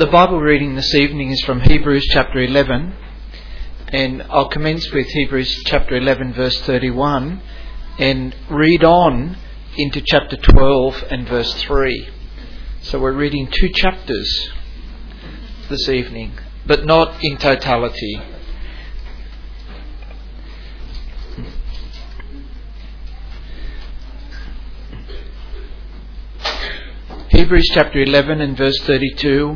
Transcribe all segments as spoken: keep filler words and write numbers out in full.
The Bible reading this evening is from Hebrews chapter eleven, and I'll commence with Hebrews chapter eleven verse thirty-one and read on into chapter twelve and verse three. So we're reading two chapters this evening, but not in totality. Hebrews chapter eleven and verse thirty-two.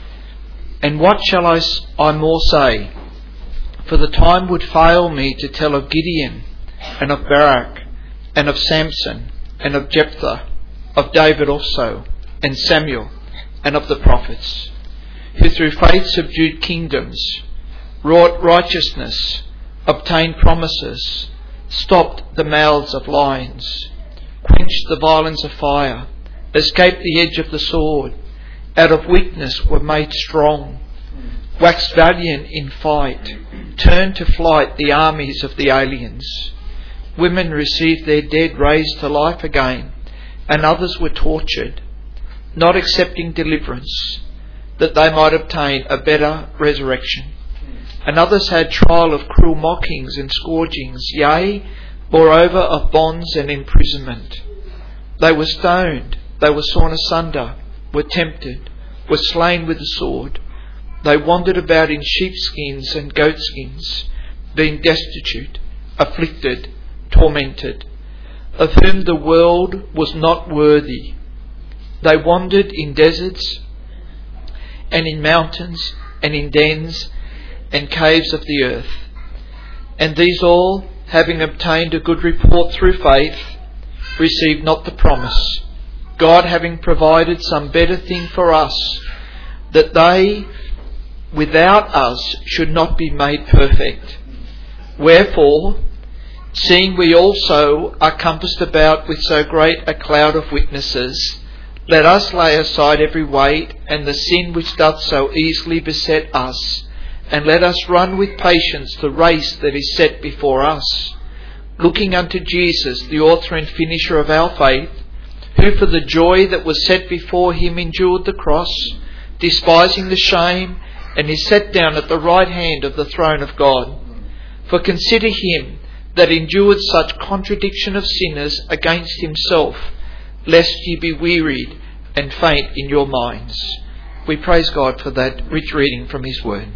And what shall I, I more say? For the time would fail me to tell of Gideon, and of Barak, and of Samson, and of Jephthah, of David also, and Samuel, and of the prophets, who through faith subdued kingdoms, wrought righteousness, obtained promises, stopped the mouths of lions, quenched the violence of fire, escaped the edge of the sword, out of weakness were made strong, waxed valiant in fight, turned to flight the armies of the aliens. Women received their dead raised to life again, and others were tortured, not accepting deliverance, that they might obtain a better resurrection. And others had trial of cruel mockings and scourgings, yea, moreover of bonds and imprisonment. They were stoned, they were sawn asunder, were tempted, were slain with the sword. They wandered about in sheepskins and goatskins, being destitute, afflicted, tormented, of whom the world was not worthy. They wandered in deserts and in mountains and in dens and caves of the earth. And these all, having obtained a good report through faith, received not the promise, God having provided some better thing for us, that they without us should not be made perfect. Wherefore, seeing we also are compassed about with so great a cloud of witnesses, let us lay aside every weight and the sin which doth so easily beset us, and let us run with patience the race that is set before us, looking unto Jesus, the author and finisher of our faith, who for the joy that was set before him endured the cross, despising the shame, and is set down at the right hand of the throne of God. For consider him that endured such contradiction of sinners against himself, lest ye be wearied and faint in your minds. We praise God for that rich reading from his word.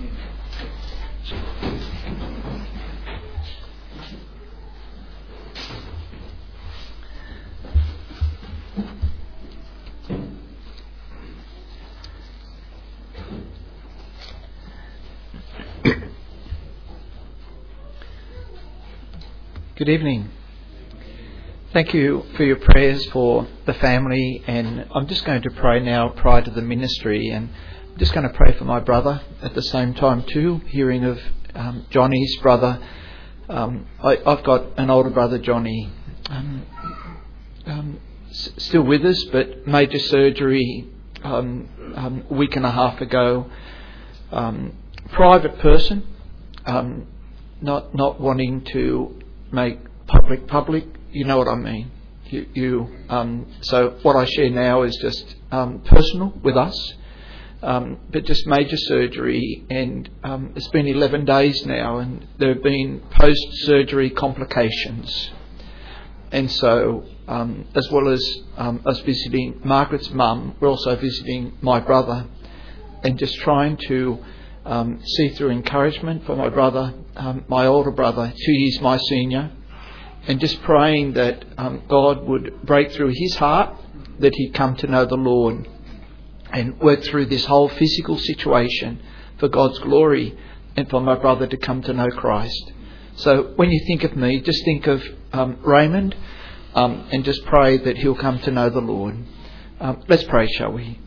Good evening. Thank you for your prayers for the family, and I'm just going to pray now prior to the ministry, and I'm just going to pray for my brother at the same time too, hearing of um, Johnny's brother. Um, I, I've got an older brother, Johnny, um, um, s- still with us, but major surgery um, um, a week and a half ago. Um, private person, um, not not wanting to make public public, you know what I mean. You, you um, so what I share now is just um, personal with us, um, but just major surgery, and um, it's been eleven days now, and there have been post-surgery complications, and so um, as well as um, us visiting Margaret's mum, we're also visiting my brother, and just trying to Um, see through encouragement for my brother, um, my older brother, two years my senior, and just praying that um, God would break through his heart, that he'd come to know the Lord and work through this whole physical situation for God's glory, and for my brother to come to know Christ. So when you think of me, just think of um, Raymond, um, and just pray that he'll come to know the Lord. Um, let's pray, shall we?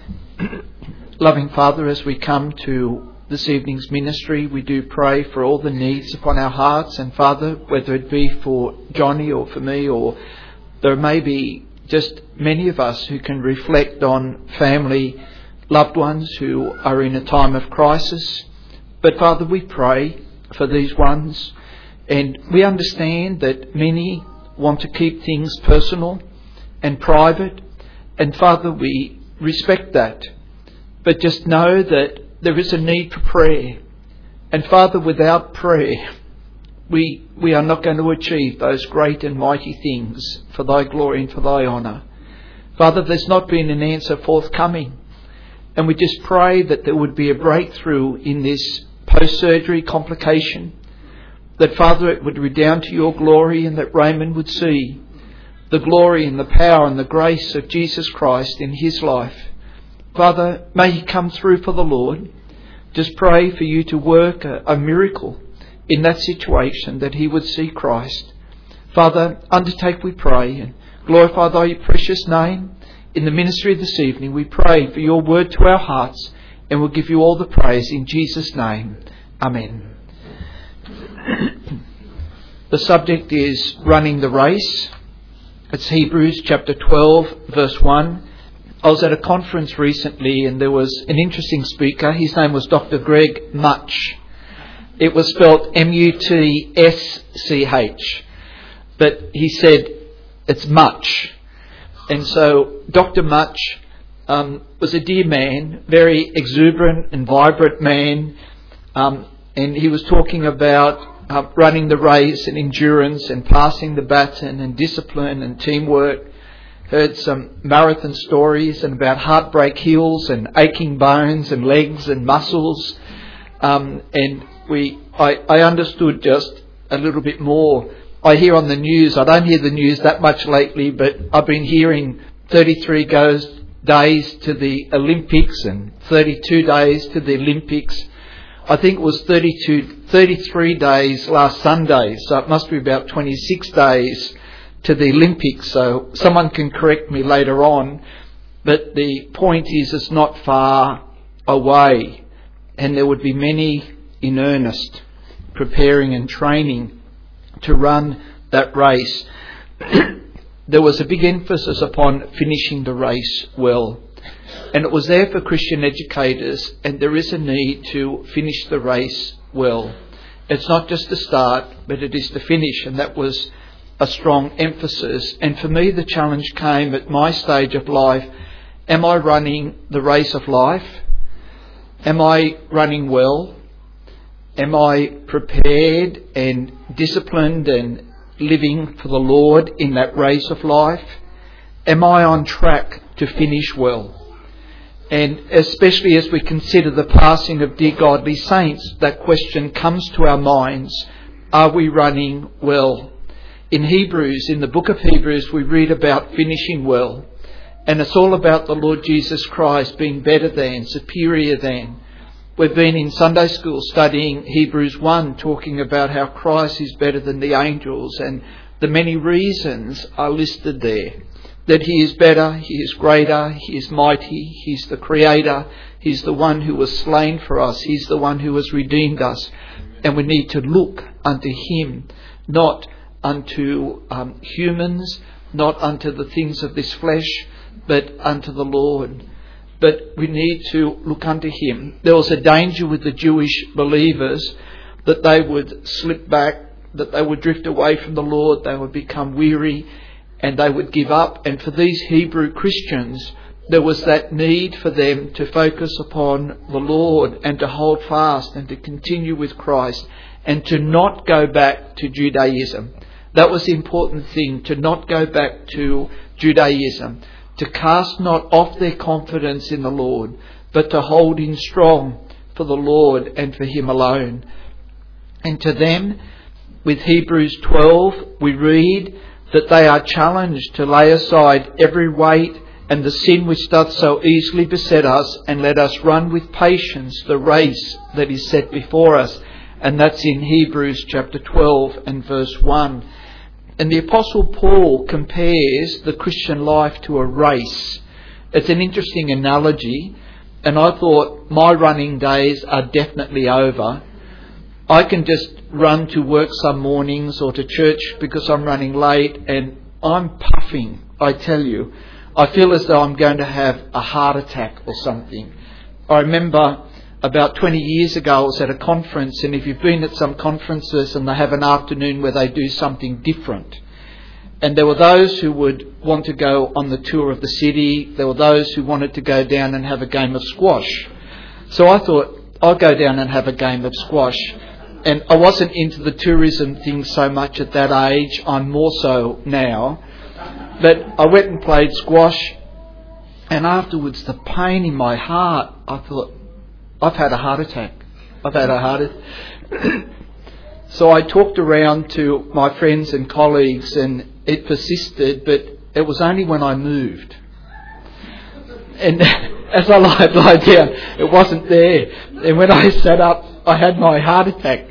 Loving Father, as we come to this evening's ministry, we do pray for all the needs upon our hearts. And Father, whether it be for Johnny or for me, or there may be just many of us who can reflect on family, loved ones who are in a time of crisis. But Father, we pray for these ones, and we understand that many want to keep things personal and private. And Father, we respect that. but just know that there is a need for prayer. And Father, without prayer, we we are not going to achieve those great and mighty things for thy glory and for thy honour. Father, there's not been an answer forthcoming. And we just pray that there would be a breakthrough in this post-surgery complication. That, Father, it would redound to your glory, and that Raymond would see the glory and the power and the grace of Jesus Christ in his life. Father, may he come through for the Lord. Just pray for you to work a, a miracle in that situation, that he would see Christ. Father, undertake, we pray, and glorify thy precious name. In the ministry this evening, we pray for your word to our hearts, and we'll give you all the praise in Jesus' name. Amen. The subject is running the race. It's Hebrews chapter twelve, verse one. I was at a conference recently, and there was an interesting speaker. His name was Doctor Greg Much. It was spelled M U T S C H. But he said it's Much. And so Doctor Much um, was a dear man, very exuberant and vibrant man. Um, and he was talking about uh, running the race and endurance and passing the baton and discipline and teamwork. Heard some marathon stories and about heartbreak heels and aching bones and legs and muscles. Um, and we, I, I understood just a little bit more. I hear on the news, I don't hear the news that much lately, but I've been hearing thirty-three goes days to the Olympics and thirty-two days to the Olympics. I think it was thirty-two, thirty-three days last Sunday, so it must be about twenty-six days to the Olympics. So someone can correct me later on, but the point is it's not far away, and there would be many in earnest preparing and training to run that race. There was a big emphasis upon finishing the race well. And it was there for Christian educators, and there is a need to finish the race well. It's not just the start, but it is the finish, and that was a strong emphasis. And for me, the challenge came at my stage of life. Am I running the race of life? Am I running well? Am I prepared and disciplined and living for the Lord in that race of life? Am I on track to finish well? And especially as we consider the passing of dear godly saints, that question comes to our minds. Are we running well? In Hebrews, in the book of Hebrews, we read about finishing well. And it's all about the Lord Jesus Christ being better than, superior than. We've been in Sunday school studying Hebrews one, talking about how Christ is better than the angels, and the many reasons are listed there. That he is better, he is greater, he is mighty, he's the creator, he's the one who was slain for us, he's the one who has redeemed us. And we need to look unto him, not unto um, humans, not unto the things of this flesh, but unto the Lord. But we need to look unto him. There was a danger with the Jewish believers that they would slip back, that they would drift away from the Lord, they would become weary, and they would give up. And for these Hebrew Christians, there was that need for them to focus upon the Lord and to hold fast and to continue with Christ and to not go back to Judaism. That was the important thing, to not go back to Judaism. To cast not off their confidence in the Lord, but to hold in strong for the Lord and for him alone. And to them, with Hebrews twelve, we read that they are challenged to lay aside every weight and the sin which doth so easily beset us, and let us run with patience the race that is set before us. And that's in Hebrews chapter twelve and verse one. And the Apostle Paul compares the Christian life to a race. It's an interesting analogy, and I thought my running days are definitely over. I can just run to work some mornings or to church because I'm running late, and I'm puffing, I tell you. I feel as though I'm going to have a heart attack or something. I remember about twenty years ago, I was at a conference, and if you've been at some conferences and they have an afternoon where they do something different, And there were those who would want to go on the tour of the city. There were those who wanted to go down and have a game of squash. So I thought, I'll go down and have a game of squash. And I wasn't into the tourism thing so much at that age. I'm more so now. But I went and played squash. And afterwards, the pain in my heart, I thought, I've had a heart attack. I've had a heart attack. So I talked around to my friends and colleagues, and it persisted, but it was only when I moved. And as I lied, lied down, it wasn't there. And when I sat up, I had my heart attack.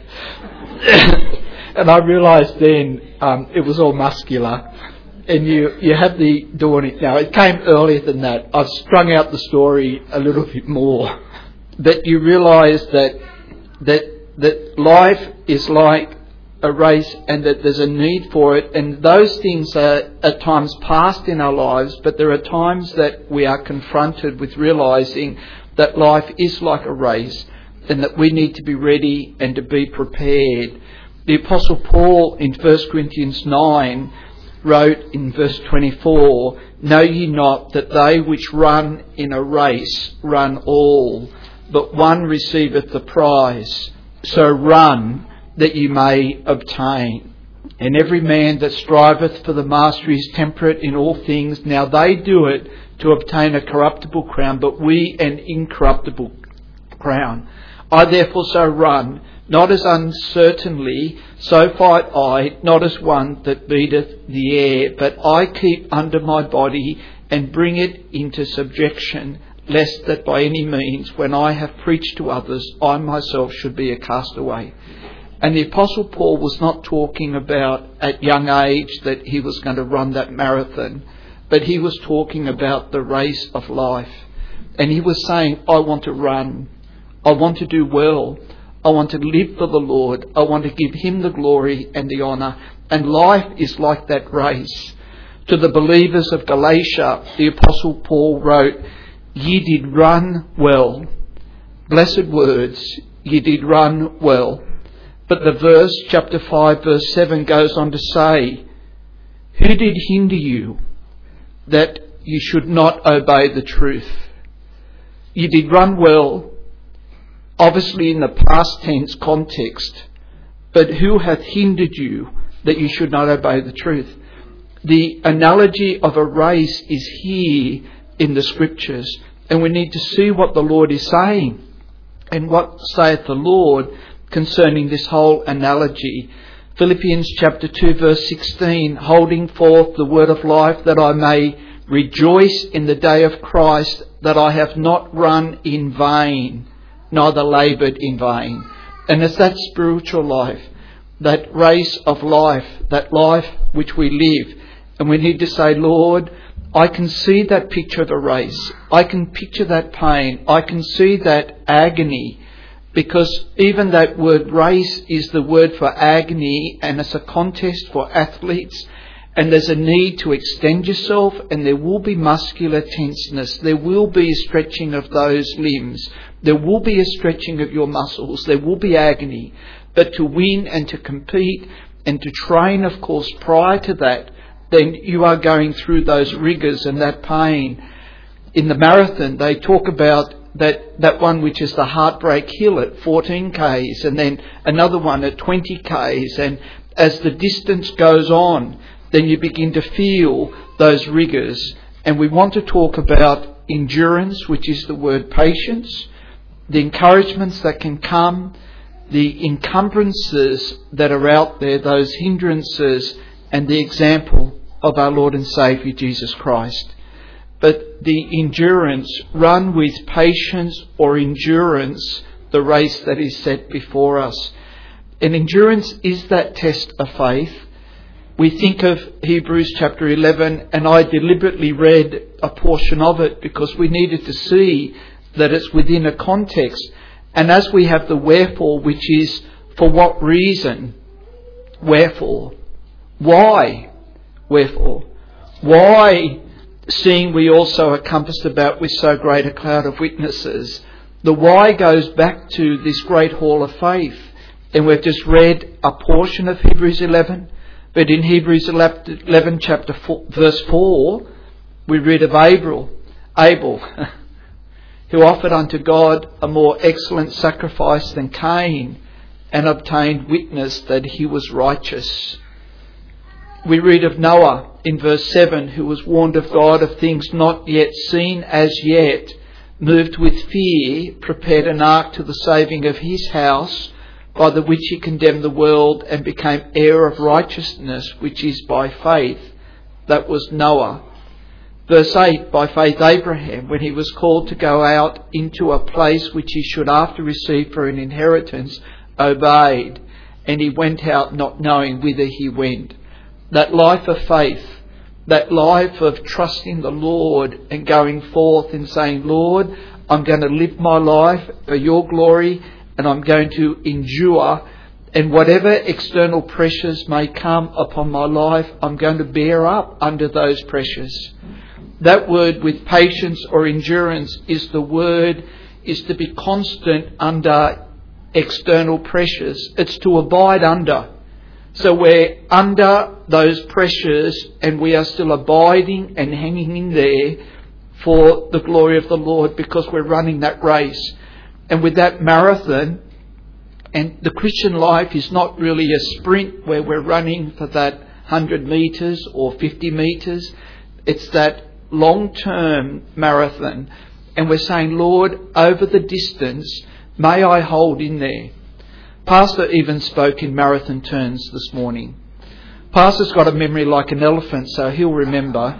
And I realised then um, it was all muscular. And you, you have the dawning. Now, it came earlier than that. I've strung out the story a little bit more. But you realise that that that life is like a race and that there's a need for it. And those things are at times past in our lives, but there are times that we are confronted with realising that life is like a race and that we need to be ready and to be prepared. The Apostle Paul in First Corinthians nine wrote in verse twenty-four, "Know ye not that they which run in a race run all, but one receiveth the prize? So run that you may obtain. And every man that striveth for the mastery is temperate in all things. Now they do it to obtain a corruptible crown, but we an incorruptible crown. I therefore so run, not as uncertainly, so fight I, not as one that beateth the air, but I keep under my body and bring it into subjection, lest that by any means, when I have preached to others, I myself should be a castaway." And the Apostle Paul was not talking about at young age that he was going to run that marathon, but he was talking about the race of life. And he was saying, I want to run. I want to do well. I want to live for the Lord. I want to give him the glory and the honour. And life is like that race. To the believers of Galatia, the Apostle Paul wrote, "Ye did run well." Blessed words, ye did run well. But the verse, chapter five, verse seven goes on to say, "Who did hinder you that you should not obey the truth?" You did run well, obviously in the past tense context, but who hath hindered you that you should not obey the truth? The analogy of a race is here in the scriptures, and we need to see what the Lord is saying and what saith the Lord concerning this whole analogy. Philippians chapter two verse sixteen, "Holding forth the word of life, that I may rejoice in the day of Christ, that I have not run in vain, neither laboured in vain." And it's that spiritual life, that race of life, that life which we live. And we need to say, Lord, I can see that picture of a race. I can picture that pain. I can see that agony. Because even that word race is the word for agony, and it's a contest for athletes. And there's a need to extend yourself, and there will be muscular tenseness. There will be a stretching of those limbs. There will be a stretching of your muscles. There will be agony. But to win and to compete and to train, of course, prior to that, then you are going through those rigours and that pain. In the marathon, they talk about that, that one which is the heartbreak hill at fourteen kays, and then another one at twenty kays. And as the distance goes on, then you begin to feel those rigours. And we want to talk about endurance, which is the word patience, the encouragements that can come, the encumbrances that are out there, those hindrances, and the example of our Lord and Saviour Jesus Christ. But the endurance, run with patience or endurance, the race that is set before us. And endurance is that test of faith. We think of Hebrews chapter eleven, and I deliberately read a portion of it because we needed to see that it's within a context. And as we have the wherefore, which is for what reason? Wherefore? Why? Wherefore? Why, seeing we also are compassed about with so great a cloud of witnesses? The why goes back to this great hall of faith. And we've just read a portion of Hebrews eleven. But in Hebrews eleven, chapter four, verse four, we read of Abel, Abel, who offered unto God a more excellent sacrifice than Cain, and obtained witness that he was righteous. We read of Noah in verse seven, who was warned of God of things not yet seen as yet, moved with fear, prepared an ark to the saving of his house, by the which he condemned the world and became heir of righteousness, which is by faith. That was Noah. Verse eight, by faith Abraham, when he was called to go out into a place which he should after receive for an inheritance, obeyed, and he went out not knowing whither he went. That life of faith, that life of trusting the Lord and going forth and saying, Lord, I'm going to live my life for your glory, and I'm going to endure, and whatever external pressures may come upon my life, I'm going to bear up under those pressures. That word with patience or endurance is the word, is to be constant under external pressures. It's to abide under. So we're under those pressures and we are still abiding and hanging in there for the glory of the Lord, because we're running that race. And with that marathon, and the Christian life is not really a sprint where we're running for that one hundred metres or fifty metres. It's that long-term marathon. And we're saying, Lord, over the distance, may I hold in there. Pastor even spoke in marathon terms this morning. Pastor's got a memory like an elephant, so he'll remember.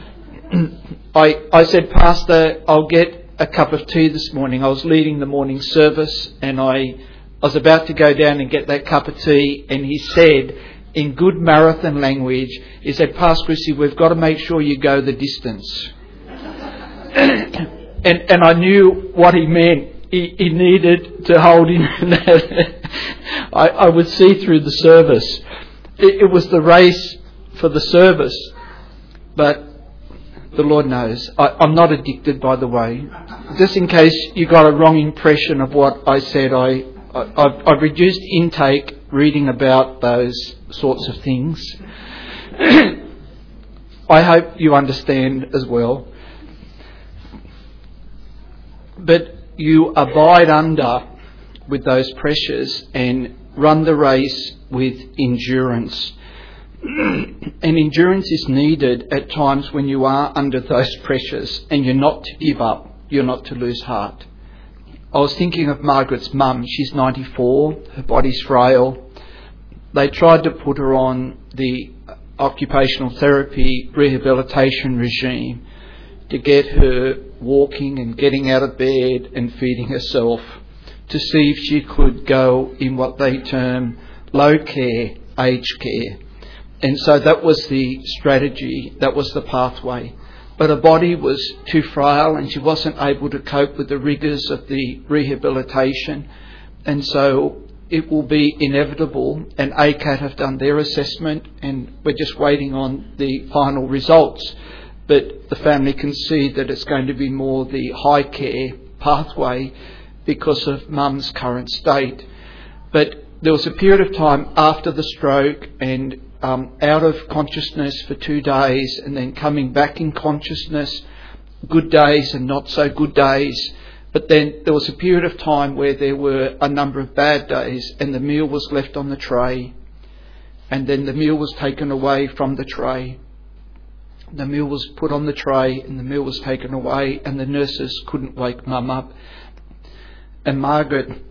I, I said, Pastor, I'll get a cup of tea this morning. I was leading the morning service and I, I was about to go down and get that cup of tea, and he said, in good marathon language, he said, Pastor Chrissy, we've got to make sure you go the distance. and, and I knew what he meant. He, he needed to hold in that. I, I would see through the service. It, it was the race for the service. But the Lord knows. I, I'm not addicted, by the way. Just in case you got a wrong impression of what I said, I, I, I've, I've reduced intake reading about those sorts of things. I hope you understand as well. But you abide under with those pressures and run the race with endurance. And endurance is needed at times when you are under those pressures, and you're not to give up, you're not to lose heart. I was thinking of Margaret's mum. She's ninety-four, her body's frail. They tried to put her on the occupational therapy rehabilitation regime to get her walking and getting out of bed and feeding herself, to see if she could go in what they term low care, aged care. And so that was the strategy, that was the pathway. But her body was too frail and she wasn't able to cope with the rigours of the rehabilitation. And so it will be inevitable, and A C A T have done their assessment and we're just waiting on the final results. But the family can see that it's going to be more the high care pathway because of mum's current state. But there was a period of time after the stroke and um, out of consciousness for two days and then coming back in consciousness, good days and not so good days. But then there was a period of time where there were a number of bad days and the meal was left on the tray, and then the meal was taken away from the tray. The meal was put on the tray and the meal was taken away, and the nurses couldn't wake mum up. And Margaret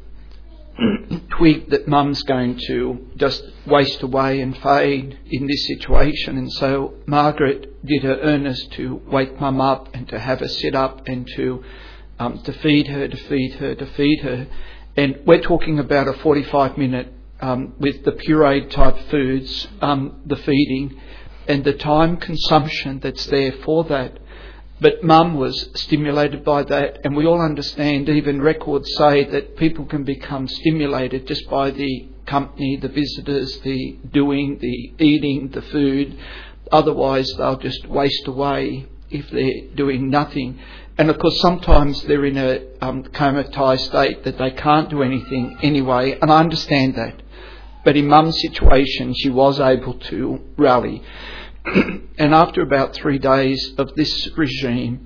twigged that mum's going to just waste away and fade in this situation. And so Margaret did her earnest to wake mum up and to have her sit up and to um, to feed her, to feed her, to feed her. And we're talking about a forty-five minute um, with the pureed type foods, um, the feeding, and the time consumption that's there for that. But mum was stimulated by that, and we all understand, even records say that people can become stimulated just by the company, the visitors, the doing, the eating, the food. Otherwise they'll just waste away if they're doing nothing. And of course sometimes they're in a um, comatose state that they can't do anything anyway, and I understand that. But in Mum's situation, she was able to rally. And after about three days of this regime,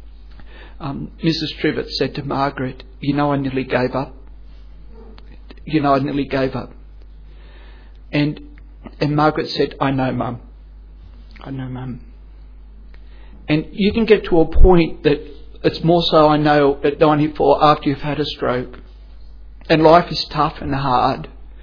um, Missus Trivett said to Margaret, you know, I nearly gave up. You know, I nearly gave up. And and Margaret said, I know, Mum. I know, Mum. And you can get to a point that it's more so, I know, at ninety-four, after you've had a stroke, and life is tough and hard,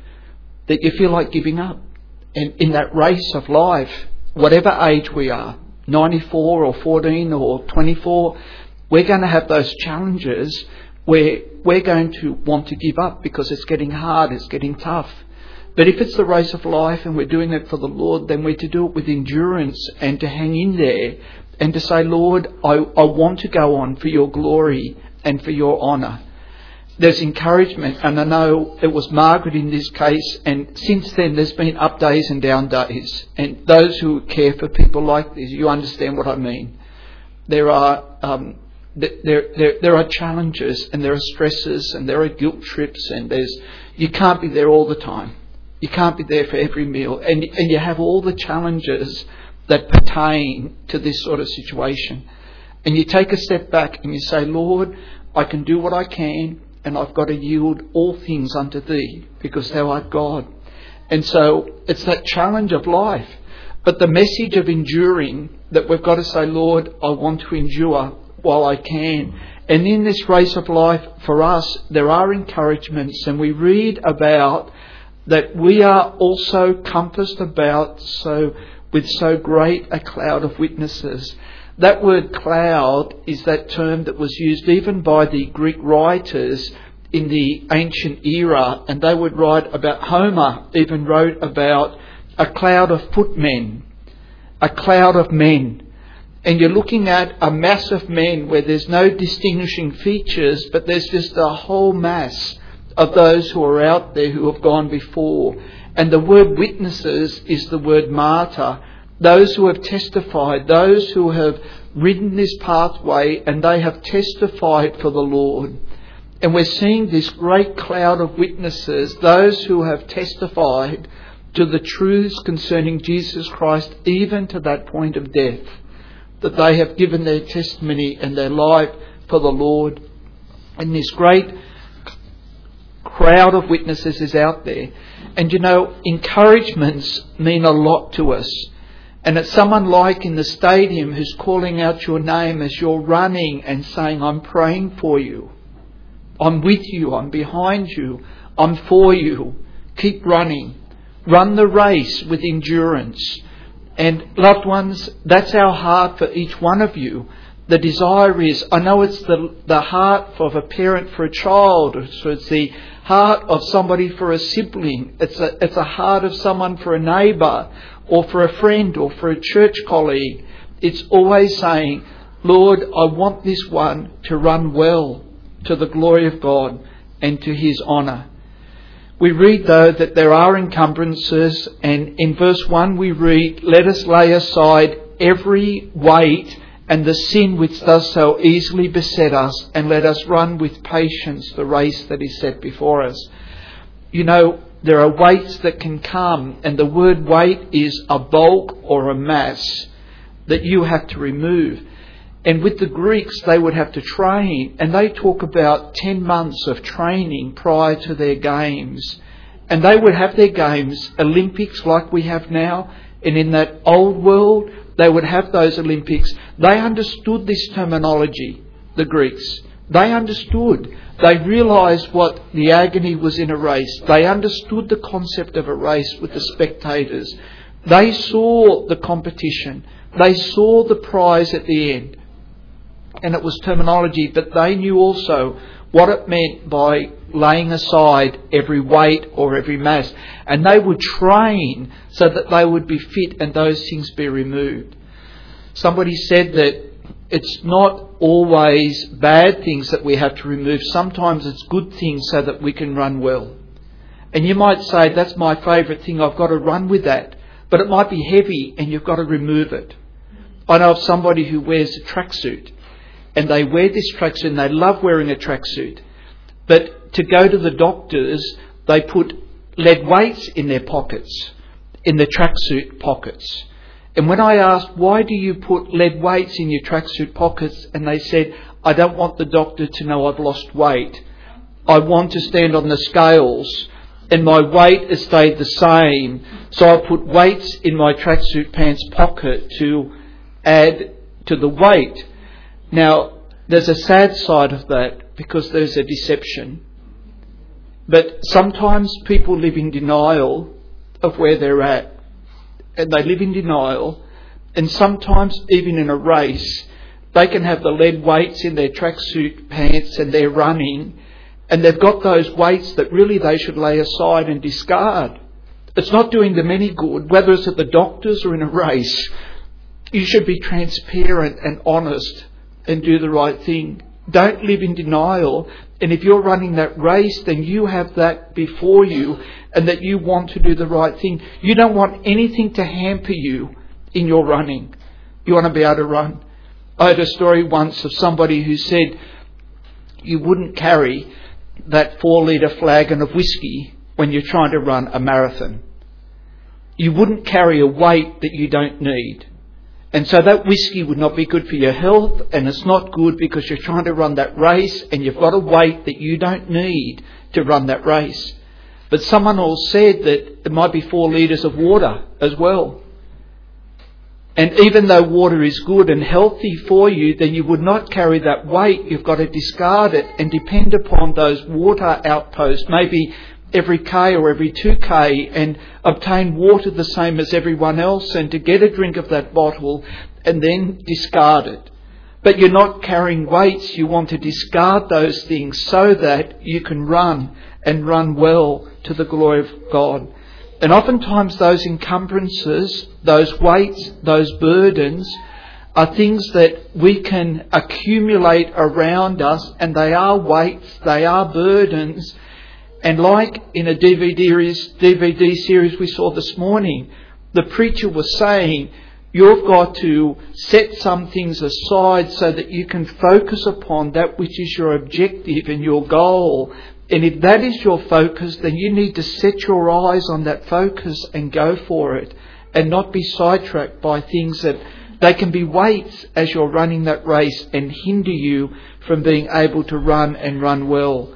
that you feel like giving up. And in that race of life, whatever age we are, ninety-four or fourteen or twenty-four, we're going to have those challenges where we're going to want to give up because it's getting hard, it's getting tough. But if it's the race of life and we're doing it for the Lord, then we're to do it with endurance and to hang in there and to say, Lord, I, I want to go on for your glory and for your honour. There's encouragement, and I know it was Margaret in this case, and since then there's been up days and down days. And those who care for people like this, you understand what I mean. There are um, there there there are challenges, and there are stresses, and there are guilt trips, and there's you can't be there all the time. You can't be there for every meal, and and you have all the challenges that pertain to this sort of situation. And you take a step back and you say, Lord, I can do what I can. And I've got to yield all things unto thee, because thou art God. And so it's that challenge of life. But the message of enduring, that we've got to say, Lord, I want to endure while I can. And in this race of life, for us, there are encouragements. And we read about that we are also compassed about so with so great a cloud of witnesses. That word cloud is that term that was used even by the Greek writers in the ancient era, and they would write about, Homer even wrote about a cloud of footmen, a cloud of men. And you're looking at a mass of men where there's no distinguishing features, but there's just a whole mass of those who are out there who have gone before. And the word witnesses is the word martyr. Those who have testified, those who have ridden this pathway and they have testified for the Lord. And we're seeing this great cloud of witnesses, those who have testified to the truths concerning Jesus Christ, even to that point of death, that they have given their testimony and their life for the Lord. And this great crowd of witnesses is out there. And you know, encouragements mean a lot to us. And it's someone like in the stadium who's calling out your name as you're running and saying, I'm praying for you. I'm with you. I'm behind you. I'm for you. Keep running. Run the race with endurance. And loved ones, that's our heart for each one of you. The desire is, I know it's the, the heart of a parent for a child, or so it's the heart of somebody for a sibling. It's a, it's a heart of someone for a neighbour, or for a friend, or for a church colleague. It's always saying, Lord, I want this one to run well to the glory of God and to his honour. We read, though, that there are encumbrances, and in verse one we read, let us lay aside every weight and the sin which does so easily beset us, and let us run with patience the race that is set before us. You know, there are weights that can come, and the word weight is a bulk or a mass that you have to remove. And with the Greeks, they would have to train, and they talk about ten months of training prior to their games. And they would have their games, Olympics like we have now, and in that old world, they would have those Olympics. They understood this terminology, the Greeks. They understood. They realised what the agony was in a race. They understood the concept of a race with the spectators. They saw the competition. They saw the prize at the end. And it was terminology, but they knew also what it meant by laying aside every weight or every mass. And they would train so that they would be fit and those things be removed. Somebody said that it's not always bad things that we have to remove. Sometimes it's good things so that we can run well. And you might say, that's my favourite thing, I've got to run with that. But it might be heavy and you've got to remove it. I know of somebody who wears a tracksuit. And they wear this tracksuit and they love wearing a tracksuit. But to go to the doctors, they put lead weights in their pockets, in the tracksuit pockets. And when I asked, why do you put lead weights in your tracksuit pockets? And they said, I don't want the doctor to know I've lost weight. I want to stand on the scales and my weight has stayed the same. So I put weights in my tracksuit pants pocket to add to the weight. Now, there's a sad side of that because there's a deception. But sometimes people live in denial of where they're at. And they live in denial. And sometimes, even in a race, they can have the lead weights in their tracksuit pants and they're running. And they've got those weights that really they should lay aside and discard. It's not doing them any good, whether it's at the doctor's or in a race. You should be transparent and honest and do the right thing. Don't live in denial. And if you're running that race, then you have that before you and that you want to do the right thing. You don't want anything to hamper you in your running. You want to be able to run. I heard a story once of somebody who said you wouldn't carry that four litre flagon of whiskey when you're trying to run a marathon. You wouldn't carry a weight that you don't need. And so that whiskey would not be good for your health, and it's not good because you're trying to run that race and you've got a weight that you don't need to run that race. But someone else said that it might be four litres of water as well. And even though water is good and healthy for you, then you would not carry that weight. You've got to discard it and depend upon those water outposts, maybe every K or every two K, and obtain water the same as everyone else and to get a drink of that bottle and then discard it. But you're not carrying weights. You want to discard those things so that you can run and run well to the glory of God. And oftentimes those encumbrances, those weights, those burdens are things that we can accumulate around us, and they are weights, they are burdens. And like in a D V D, D V D series we saw this morning, the preacher was saying, you've got to set some things aside so that you can focus upon that which is your objective and your goal. And if that is your focus, then you need to set your eyes on that focus and go for it and not be sidetracked by things that they can be weights as you're running that race and hinder you from being able to run and run well.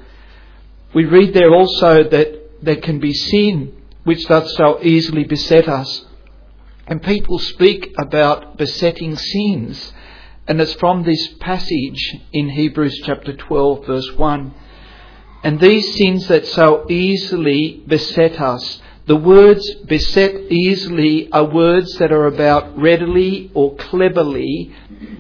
We read there also that there can be sin which does so easily beset us. And people speak about besetting sins. And it's from this passage in Hebrews chapter twelve verse one. And these sins that so easily beset us, the words beset easily are words that are about readily or cleverly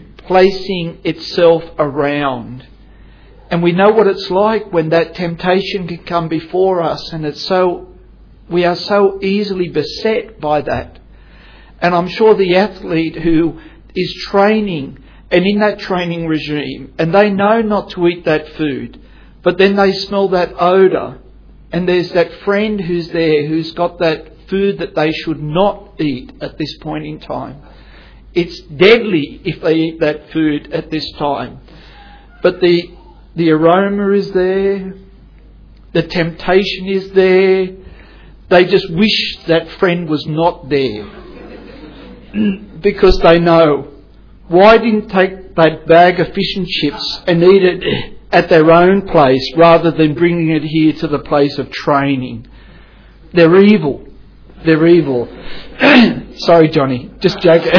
placing itself around. And we know what it's like when that temptation can come before us, and it's so, we are so easily beset by that. And I'm sure the athlete who is training and in that training regime, and they know not to eat that food, but then they smell that odour, and there's that friend who's there who's got that food that they should not eat at this point in time. It's deadly if they eat that food at this time. But the the aroma is there, the temptation is there. They just wish that friend was not there. Because they know, why didn't take that bag of fish and chips and eat it at their own place rather than bringing it here to the place of training? They're evil. They're evil. Sorry, Johnny. Just joking.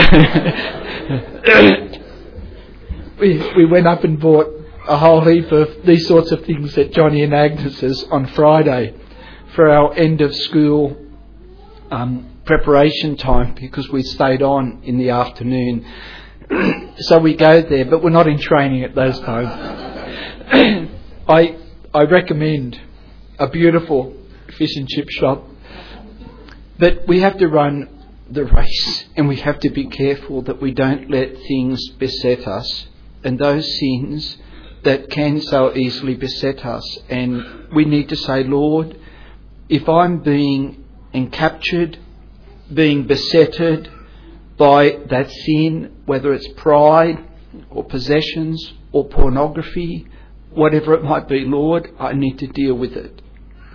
we, we went up and bought a whole heap of these sorts of things at Johnny and Agnes's on Friday for our end of school um, preparation time, because we stayed on in the afternoon. So we go there, but we're not in training at those times. I I recommend a beautiful fish and chip shop. But we have to run the race, and we have to be careful that we don't let things beset us, and those sins that can so easily beset us. And we need to say, Lord, if I'm being encaptured, being besetted by that sin, whether it's pride or possessions or pornography, whatever it might be, Lord, I need to deal with it.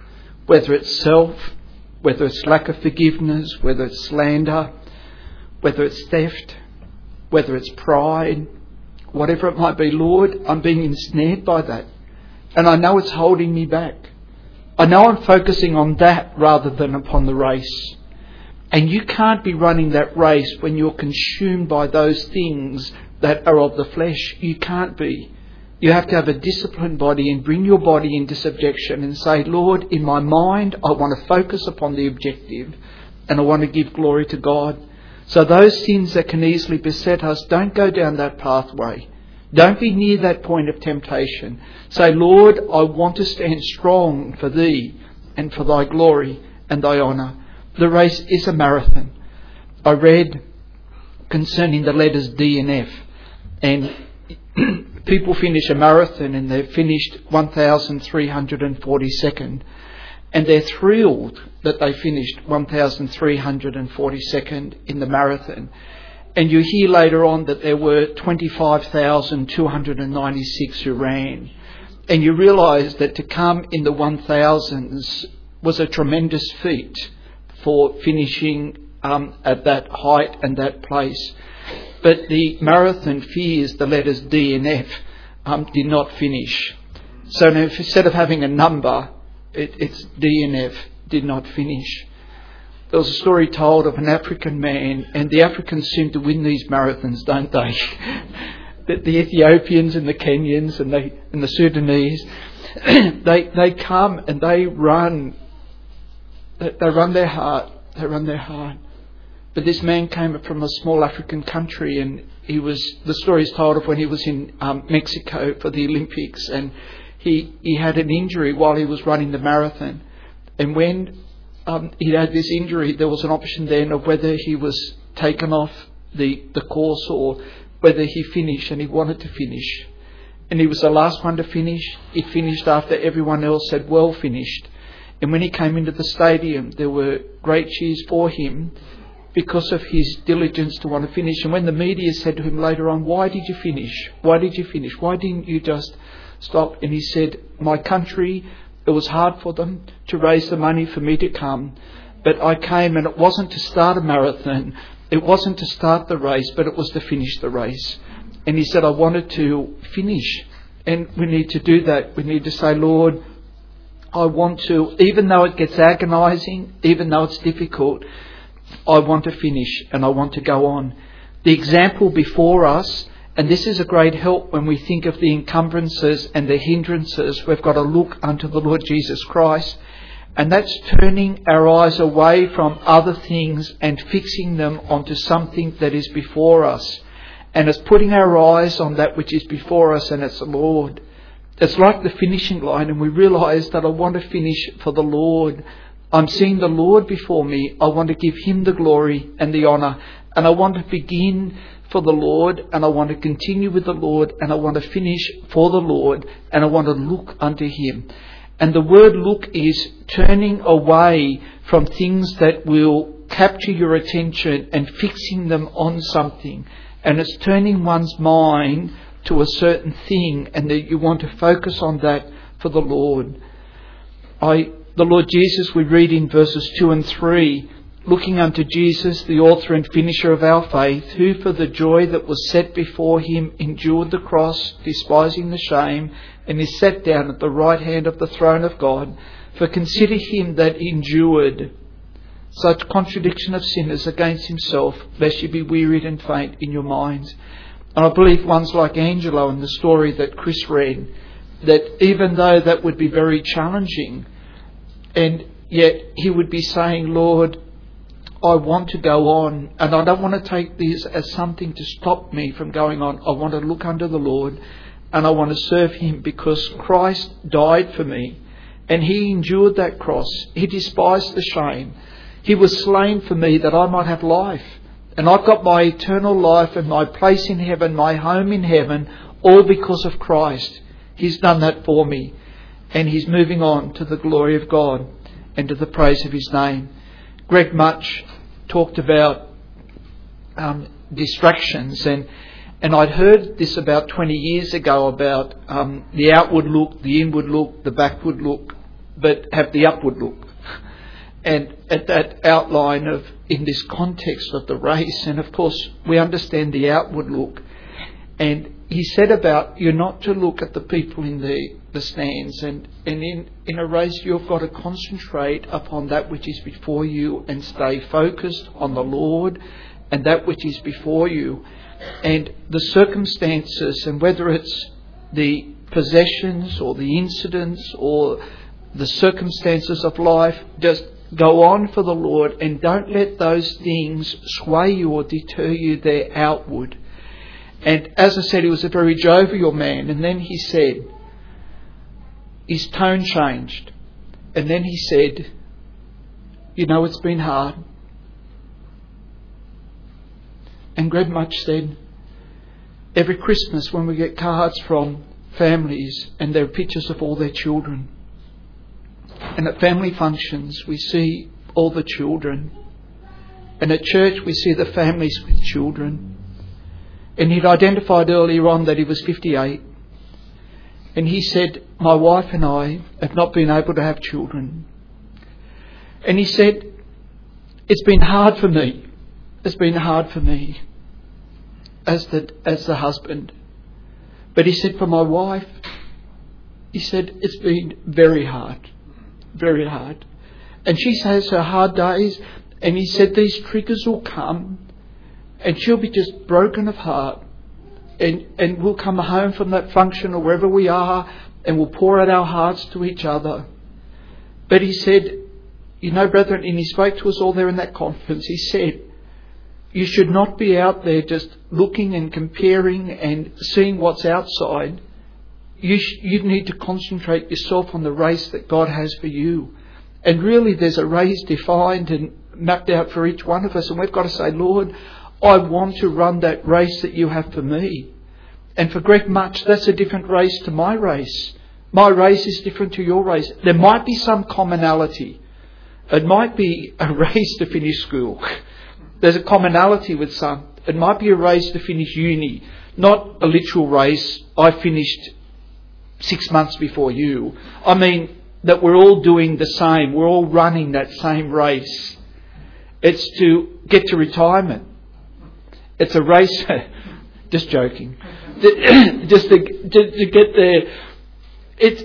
whether it's self, whether it's lack of forgiveness, whether it's slander, whether it's theft, whether it's pride, whatever it might be. Lord, I'm being ensnared by that. And I know it's holding me back. I know I'm focusing on that rather than upon the race. And you can't be running that race when you're consumed by those things that are of the flesh. You can't be. You have to have a disciplined body and bring your body into subjection and say, Lord, in my mind, I want to focus upon the objective and I want to give glory to God. So those sins that can easily beset us, don't go down that pathway. Don't be near that point of temptation. Say, Lord, I want to stand strong for Thee and for Thy glory and Thy honour. The race is a marathon. I read concerning the letters D and F, and people finish a marathon and they've finished one thousand three hundred forty-second, and they're thrilled that they finished one thousand three hundred forty-second in the marathon. And you hear later on that there were twenty-five thousand two hundred ninety-six who ran. And you realise that to come in the one thousands was a tremendous feat for finishing um, at that height and that place. But the marathon fears the letters D and F um, did not finish. So now instead of having a number, it, it's D and F did not finish. There was a story told of an African man, and the Africans seem to win these marathons, don't they? the, the Ethiopians and the Kenyans and, they, and the Sudanese, they they come and they run. They, they run their heart. They run their heart. But this man came from a small African country, and he was. The story is told of when he was in um, Mexico for the Olympics, and he he had an injury while he was running the marathon, and when um, he had this injury, there was an option then of whether he was taken off the the course or whether he finished, and he wanted to finish, and he was the last one to finish. He finished after everyone else had well finished, and when he came into the stadium, there were great cheers for him, because of his diligence to want to finish. And when the media said to him later on, why did you finish? Why did you finish? Why didn't you just stop? And he said, my country, it was hard for them to raise the money for me to come. But I came, and it wasn't to start a marathon. It wasn't to start the race, but it was to finish the race. And he said, I wanted to finish. And we need to do that. We need to say, Lord, I want to, even though it gets agonising, even though it's difficult, I want to finish and I want to go on. The example before us, and this is a great help when we think of the encumbrances and the hindrances, we've got to look unto the Lord Jesus Christ. And that's turning our eyes away from other things and fixing them onto something that is before us. And it's putting our eyes on that which is before us, and it's the Lord. It's like the finishing line, and we realise that I want to finish for the Lord. I'm seeing the Lord before me. I want to give Him the glory and the honour. And I want to begin for the Lord, and I want to continue with the Lord, and I want to finish for the Lord, and I want to look unto Him. And the word look is turning away from things that will capture your attention and fixing them on something. And it's turning one's mind to a certain thing, and that you want to focus on that for the Lord. I... The Lord Jesus, we read in verses two and three, looking unto Jesus, the author and finisher of our faith, who for the joy that was set before Him endured the cross, despising the shame, and is set down at the right hand of the throne of God. For consider Him that endured such contradiction of sinners against Himself, lest you be wearied and faint in your minds. And I believe ones like Angelo in the story that Chris read, that even though that would be very challenging, and yet he would be saying, Lord, I want to go on, and I don't want to take this as something to stop me from going on. I want to look unto the Lord, and I want to serve Him, because Christ died for me, and He endured that cross. He despised the shame. He was slain for me that I might have life. And I've got my eternal life and my place in heaven, my home in heaven, all because of Christ. He's done that for me. And He's moving on to the glory of God and to the praise of His name. Greg Much talked about um, distractions, and and I'd heard this about twenty years ago about um, the outward look, the inward look, the backward look. but have the upward look. And at that outline of, in this context of the race, and of course we understand the outward look. And he said about you're not to look at the people in the, the stands, and, and in, in a race you've got to concentrate upon that which is before you and stay focused on the Lord and that which is before you. And the circumstances, and whether it's the possessions or the incidents or the circumstances of life, just go on for the Lord and don't let those things sway you or deter you. They're outward. And as I said, he was a very jovial man. And then he said, his tone changed. And then he said, you know, it's been hard. And Greg Much said, every Christmas when we get cards from families and there are pictures of all their children, and at family functions we see all the children, and at church we see the families with children. And he'd identified earlier on that he was fifty-eight, and he said, my wife and I have not been able to have children. And he said, it's been hard for me. It's been hard for me as the as the husband. But he said, for my wife, he said, it's been very hard. Very hard. And she has her hard days, and he said these triggers will come and she'll be just broken of heart, and, and we'll come home from that function or wherever we are and we'll pour out our hearts to each other. But he said, you know, brethren, and he spoke to us all there in that conference, he said, you should not be out there just looking and comparing and seeing what's outside. You, sh- you need to concentrate yourself on the race that God has for you. And really there's a race defined and mapped out for each one of us. And we've got to say, Lord, I want to run that race that you have for me. And for Greg Much, that's a different race to my race. My race is different to your race. There might be some commonality. It might be a race to finish school. There's a commonality with some. It might be a race to finish uni. Not a literal race. I finished six months before you. I mean that we're all doing the same. We're all running that same race. It's to get to retirement. It's a race. Just joking. Just to, to, to get there. It's,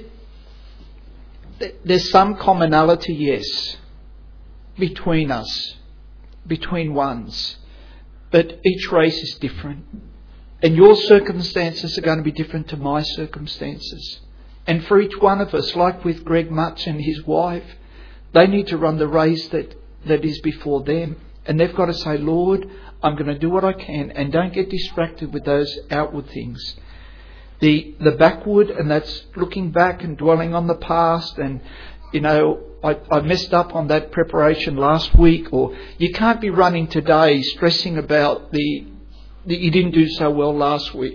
there's some commonality, yes, between us. Between ones. But each race is different. And your circumstances are going to be different to my circumstances. And for each one of us, like with Greg Much and his wife, they need to run the race that, that is before them. And they've got to say, Lord, I'm going to do what I can, and don't get distracted with those outward things. The the backward, and that's looking back and dwelling on the past, and you know, I, I messed up on that preparation last week, or you can't be running today stressing about the that you didn't do so well last week,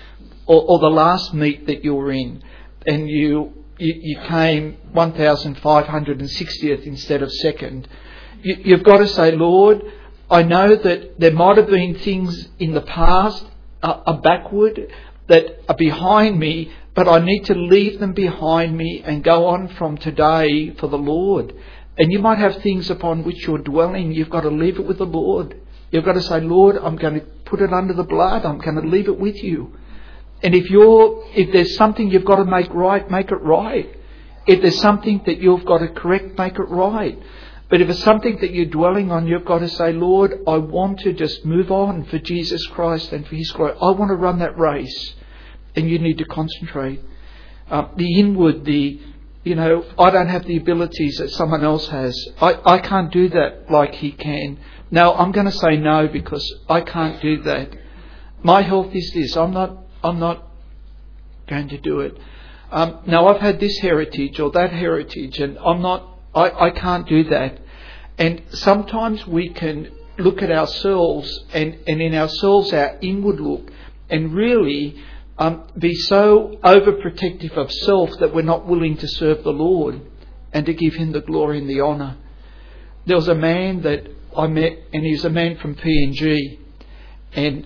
or, or the last meet that you were in, and you you, you came one thousand five hundred sixtieth instead of second. You, you've got to say, Lord, I know that there might have been things in the past uh, are backward that are behind me, but I need to leave them behind me and go on from today for the Lord. And you might have things upon which you're dwelling. You've got to leave it with the Lord. You've got to say, Lord, I'm going to put it under the blood. I'm going to leave it with you. And if you're, if there's something you've got to make right, make it right. If there's something that you've got to correct, make it right. But if it's something that you're dwelling on, you've got to say, Lord, I want to just move on for Jesus Christ and for His glory. I want to run that race. And you need to concentrate. Uh, the inward, the, you know, I don't have the abilities that someone else has. I, I can't do that like he can. Now, I'm going to say no because I can't do that. My health is this. I'm not, I'm not going to do it. Um, now, I've had this heritage or that heritage, and I'm not, I, I can't do that. And sometimes we can look at ourselves and, and in ourselves, our inward look, and really Um, be so overprotective of self that we're not willing to serve the Lord and to give Him the glory and the honour. There was a man that I met, and he was a man from P N G, and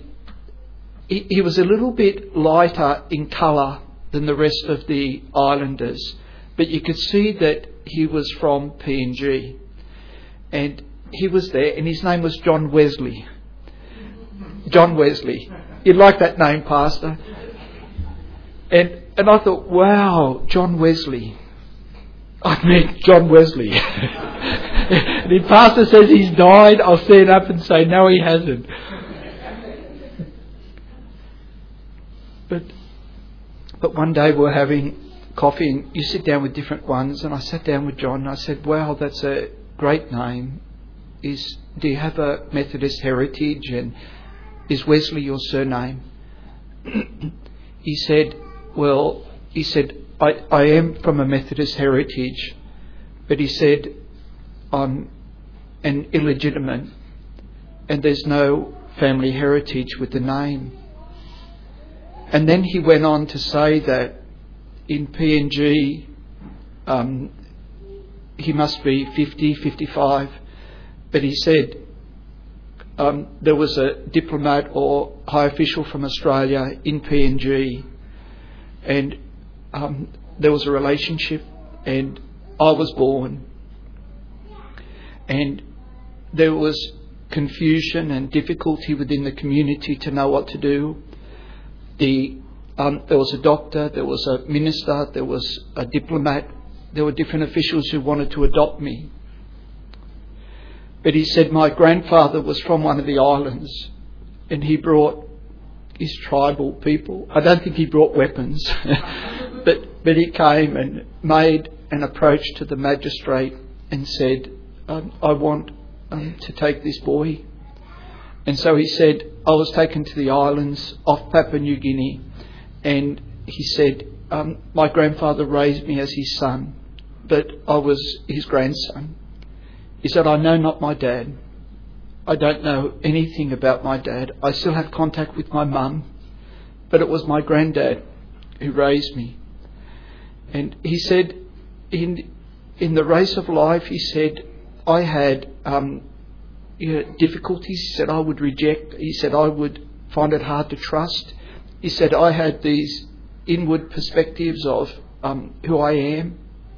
he, he was a little bit lighter in colour than the rest of the islanders, but you could see that he was from P N G. And he was there, and his name was John Wesley. John Wesley. You like that name, Pastor? And and I thought, wow, John Wesley. I met John Wesley. And if Pastor says he's died, I'll stand up and say, no, he hasn't. But but one day we were having coffee, and you sit down with different ones, and I sat down with John and I said, wow, that's a great name. Is do you have a Methodist heritage, and is Wesley your surname? He said, well, he said, I, I am from a Methodist heritage, but he said, I'm an illegitimate, and there's no family heritage with the name. And then he went on to say that in P N G, um, he must be fifty, fifty-five, but he said um, there was a diplomat or high official from Australia in P N G, and um, there was a relationship, and I was born, and there was confusion and difficulty within the community to know what to do. The um, there was a doctor, there was a minister, there was a diplomat, there were different officials who wanted to adopt me. But he said my grandfather was from one of the islands, and he brought his tribal people. I don't think he brought weapons, but but he came and made an approach to the magistrate and said, um, I want um, to take this boy. And so he said, I was taken to the islands off Papua New Guinea, and he said, um, my grandfather raised me as his son, but I was his grandson. He said, I know not my dad. I don't know anything about my dad. I still have contact with my mum, but it was my granddad who raised me. And he said, in in the race of life, he said, I had um, you know, difficulties. He said, I would reject. He said, I would find it hard to trust. He said, I had these inward perspectives of um, who I am.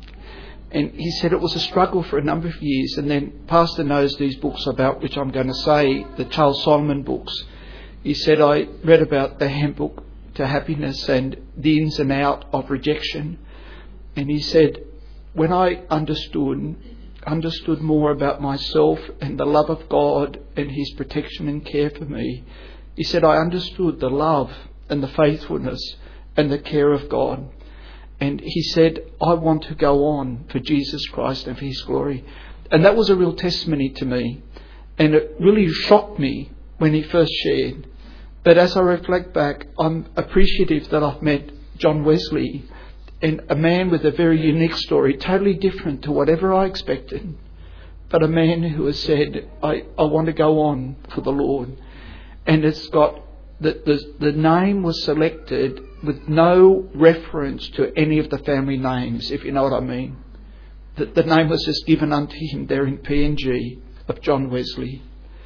And he said it was a struggle for a number of years. And then Pastor knows these books about which I'm going to say, the Charles Solomon books. He said, I read about the Handbook to Happiness and the ins and out of rejection. And he said, when I understood, understood more about myself and the love of God and his protection and care for me, he said, I understood the love and the faithfulness and the care of God. And he said, I want to go on for Jesus Christ and for his glory. And that was a real testimony to me. And it really shocked me when he first shared. But as I reflect back, I'm appreciative that I've met John Wesley, and a man with a very unique story, totally different to whatever I expected. But a man who has said, I, I want to go on for the Lord. And it's got, the, the, the name was selected with no reference to any of the family names, if you know what I mean. The, the name was just given unto him there in P N G of John Wesley.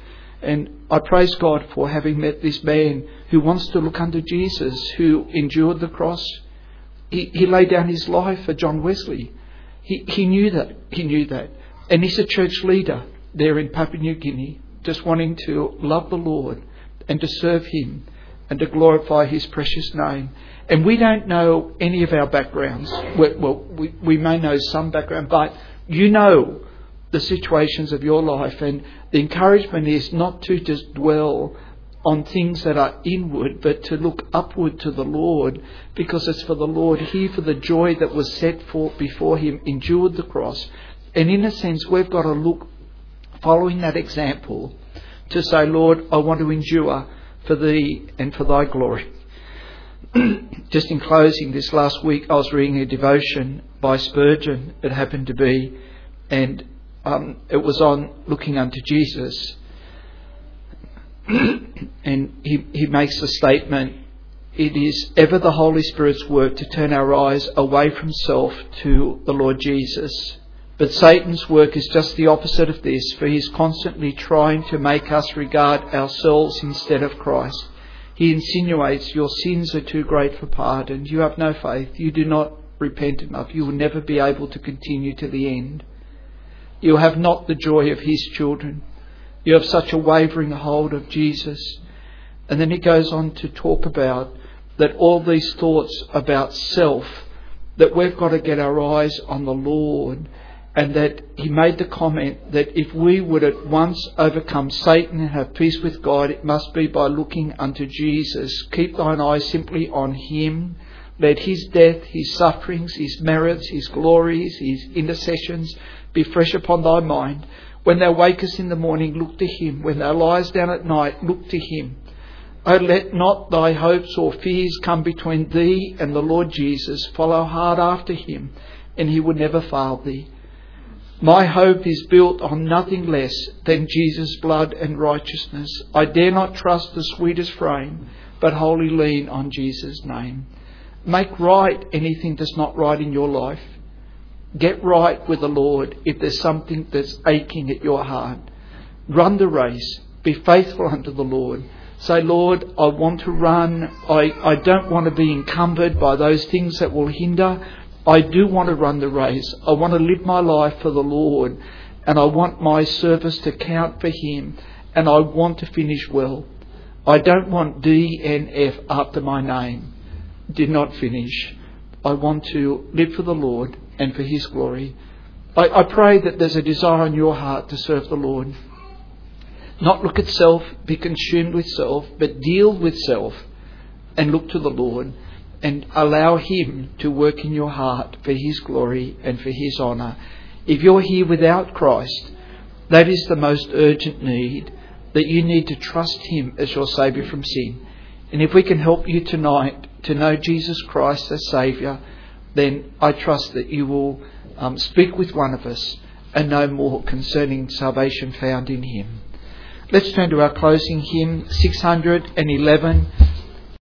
And I praise God for having met this man who wants to look unto Jesus, who endured the cross. He, he laid down his life for John Wesley. He, he knew that. He knew that. And he's a church leader there in Papua New Guinea, just wanting to love the Lord and to serve him and to glorify his precious name. And we don't know any of our backgrounds. Well, well we, we may know some background, but you know the situations of your life. And the encouragement is not to just dwell on things that are inward, but to look upward to the Lord, because it's for the Lord. He, for the joy that was set forth before him, endured the cross. And in a sense, we've got to look, following that example, to say, Lord, I want to endure for thee and for thy glory. Just in closing, this last week I was reading a devotion by Spurgeon, it happened to be, and um, it was on looking unto Jesus. And he, he makes the statement, it is ever the Holy Spirit's work to turn our eyes away from self to the Lord Jesus. But Satan's work is just the opposite of this, for he is constantly trying to make us regard ourselves instead of Christ. He insinuates your sins are too great for pardon. You have no faith. You do not repentant of, you will never be able to continue to the end. You have not the joy of his children. You have such a wavering hold of Jesus. And then he goes on to talk about that all these thoughts about self, that we've got to get our eyes on the Lord. And that he made the comment that if we would at once overcome Satan and have peace with God, it must be by looking unto Jesus. Keep thine eyes simply on him. Let his death, his sufferings, his merits, his glories, his intercessions be fresh upon thy mind. When thou wakest in the morning, look to him. When thou liest down at night, look to him. O let not thy hopes or fears come between thee and the Lord Jesus. Follow hard after him, and he will never fail thee. My hope is built on nothing less than Jesus' blood and righteousness. I dare not trust the sweetest frame, but wholly lean on Jesus' name. Make right anything that's not right in your life. Get right with the Lord if there's something that's aching at your heart. Run the race. Be faithful unto the Lord. Say, Lord, I want to run. I, I don't want to be encumbered by those things that will hinder. I do want to run the race. I want to live my life for the Lord. And I want my service to count for him. And I want to finish well. I don't want D N F after my name. Did not finish. I want to live for the Lord and for his glory. I, I pray that there's a desire in your heart to serve the Lord. Not look at self, be consumed with self, but deal with self and look to the Lord. And allow him to work in your heart for his glory and for his honour. If you're here without Christ, that is the most urgent need, that you need to trust him as your Saviour from sin. And if we can help you tonight to know Jesus Christ as Saviour, then I trust that you will um, speak with one of us and know more concerning salvation found in him. Let's turn to our closing hymn, six hundred eleven.